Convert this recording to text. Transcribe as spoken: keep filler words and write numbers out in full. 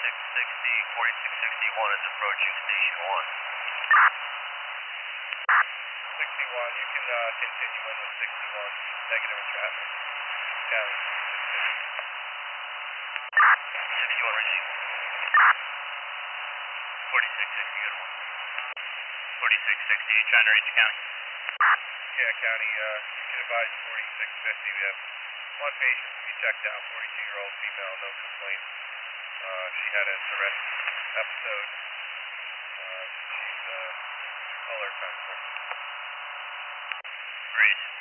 forty-six sixty, forty-six sixty-one is approaching station one. sixty-one, you can uh, continue in with sixty-one, negative in traffic. County. sixty-one receive. forty-six sixty, good one. forty-six sixty, you trying to reach the county? Yeah, County, uh, you can advise forty-six fifty. We have one patient to be checked out, forty-two-year-old female, no complaints. Uh, she had a Tourette episode. Uh, she's uh, alert time. Breeze.